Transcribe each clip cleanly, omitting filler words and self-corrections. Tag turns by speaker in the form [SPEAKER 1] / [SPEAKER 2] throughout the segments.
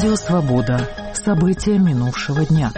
[SPEAKER 1] Радио «Свобода». События минувшего дня.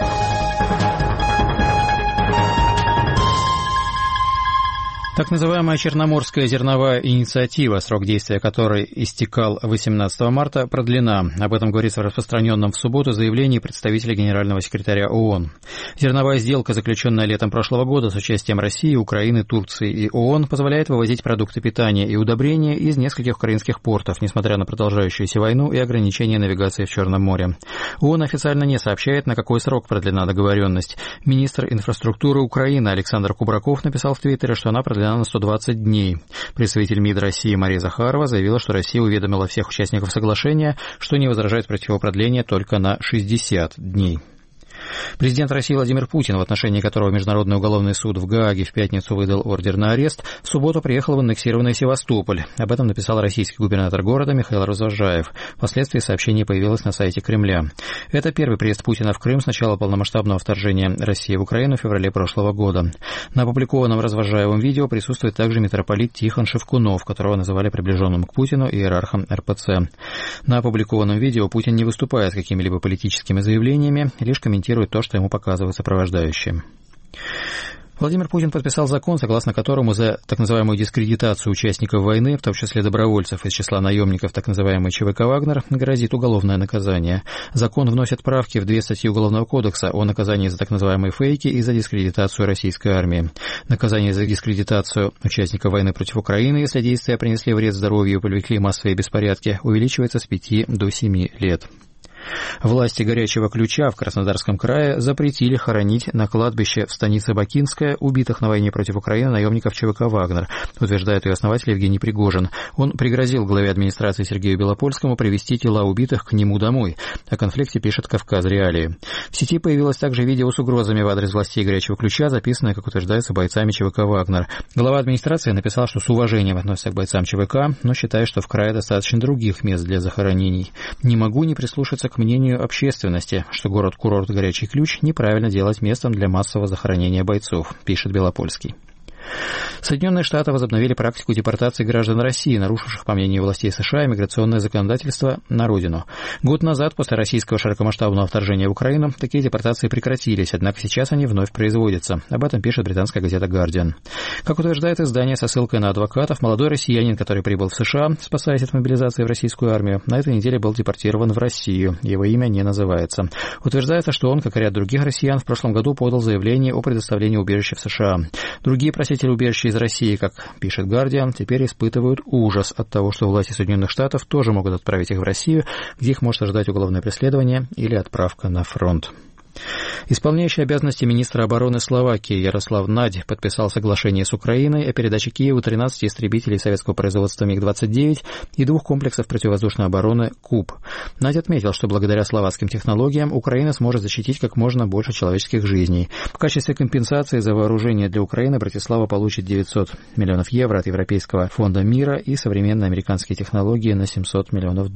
[SPEAKER 2] Так называемая Черноморская зерновая инициатива, срок действия которой истекал 18 марта, продлена. Об этом говорится в распространенном в субботу заявлении представителя генерального секретаря ООН. Зерновая сделка, заключенная летом прошлого года с участием России, Украины, Турции и ООН, позволяет вывозить продукты питания и удобрения из нескольких украинских портов, несмотря на продолжающуюся войну и ограничения навигации в Черном море. ООН официально не сообщает, на какой срок продлена договоренность. Министр инфраструктуры Украины Александр Кубраков написал в Твиттере, что она продлена на 120 дней. Представитель МИД России Мария Захарова заявила, что Россия уведомила всех участников соглашения, что не возражает против его продления только на 60 дней. Президент России Владимир Путин, в отношении которого Международный уголовный суд в Гааге в пятницу выдал ордер на арест, в субботу приехал в аннексированный Севастополь. Об этом написал российский губернатор города Михаил Развозжаев. Впоследствии сообщение появилось на сайте Кремля. Это первый приезд Путина в Крым с начала полномасштабного вторжения России в Украину в феврале прошлого года. На опубликованном Развозжаевым видео присутствует также митрополит Тихон Шевкунов, которого называли приближенным к Путину и иерархом РПЦ. На опубликованном видео Путин не выступает с какими-либо политическими заявлениями, лишь комментирует то, что ему показывают сопровождающие. Владимир Путин подписал закон, согласно которому за так называемую дискредитацию участников войны, в том числе добровольцев из числа наемников так называемой ЧВК «Вагнер», грозит уголовное наказание. Закон вносит правки в 2 статьи Уголовного кодекса о наказании за так называемые фейки и за дискредитацию российской армии. Наказание за дискредитацию участников войны против Украины, если действия принесли вред здоровью и привлекли массовые беспорядки, увеличивается с 5 до 7 лет. Власти Горячего Ключа в Краснодарском крае запретили хоронить на кладбище в станице Бакинская убитых на войне против Украины наемников ЧВК «Вагнер», утверждает ее основатель Евгений Пригожин. Он пригрозил главе администрации Сергею Белопольскому привезти тела убитых к нему домой. О конфликте пишет «Кавказ Реалии». В сети появилось также видео с угрозами в адрес властей Горячего Ключа, записанное, как утверждается, бойцами ЧВК «Вагнер». Глава администрации написал, что с уважением относится к бойцам ЧВК, но считает, что в крае достаточно других мест для захоронений. «Не могу не прислушаться к мнению общественности, что город-курорт Горячий Ключ неправильно делать местом для массового захоронения бойцов», пишет Белопольский. Соединенные Штаты возобновили практику депортации граждан России, нарушивших, по мнению властей США, миграционное законодательство на родину. Год назад, после российского широкомасштабного вторжения в Украину, такие депортации прекратились, однако сейчас они вновь производятся. Об этом пишет британская газета «Гардиан». Как утверждает издание со ссылкой на адвокатов, молодой россиянин, который прибыл в США, спасаясь от мобилизации в российскую армию, на этой неделе был депортирован в Россию. Его имя не называется. Утверждается, что он, как и ряд других россиян, в прошлом году подал заявление о предоставлении убежища в США. Другие просители убежища из России, как пишет «Гардиан», теперь испытывают ужас от того, что власти Соединенных Штатов тоже могут отправить их в Россию, где их может ожидать уголовное преследование или отправка на фронт. Исполняющий обязанности министра обороны Словакии Ярослав Надь подписал соглашение с Украиной о передаче Киеву 13 истребителей советского производства МиГ-29 и 2 комплексов противовоздушной обороны «Куб». Надь отметил, что благодаря словацким технологиям Украина сможет защитить как можно больше человеческих жизней. В качестве компенсации за вооружение для Украины Братислава получит 900 миллионов евро от Европейского фонда мира и современные американские технологии на $700 миллионов.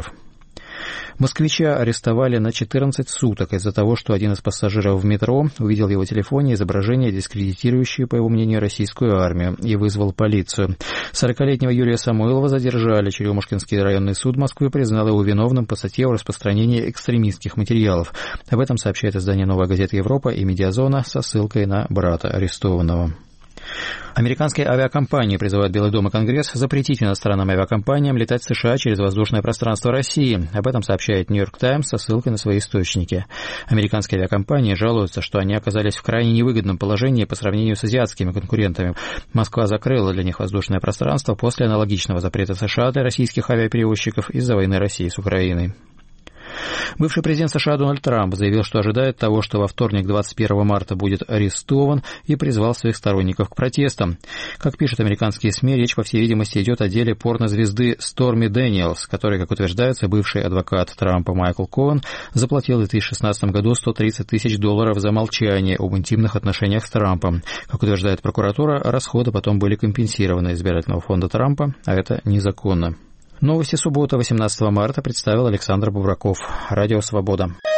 [SPEAKER 2] Москвича арестовали на 14 суток из-за того, что один из пассажиров в метро увидел в его телефоне изображение, дискредитирующее, по его мнению, российскую армию, и вызвал полицию. 40-летнего Юрия Самойлова задержали. Черемушкинский районный суд Москвы признал его виновным по статье о распространении экстремистских материалов. Об этом сообщает издание «Новая газета Европа» и «Медиазона» со ссылкой на брата арестованного. Американские авиакомпании призывают Белый дом и Конгресс запретить иностранным авиакомпаниям летать в США через воздушное пространство России. Об этом сообщает «Нью-Йорк Таймс» со ссылкой на свои источники. Американские авиакомпании жалуются, что они оказались в крайне невыгодном положении по сравнению с азиатскими конкурентами. Москва закрыла для них воздушное пространство после аналогичного запрета США для российских авиаперевозчиков из-за войны России с Украиной. Бывший президент США Дональд Трамп заявил, что ожидает того, что во вторник, 21 марта, будет арестован, и призвал своих сторонников к протестам. Как пишут американские СМИ, речь, по всей видимости, идет о деле порнозвезды Сторми Дэниелс, которой, как утверждается, бывший адвокат Трампа Майкл Коэн заплатил в 2016 году $130 тысяч за молчание об интимных отношениях с Трампом. Как утверждает прокуратура, расходы потом были компенсированы избирательного фонда Трампа, а это незаконно. Новости субботы, 18 марта, представил Александр Бубраков. Радио «Свобода».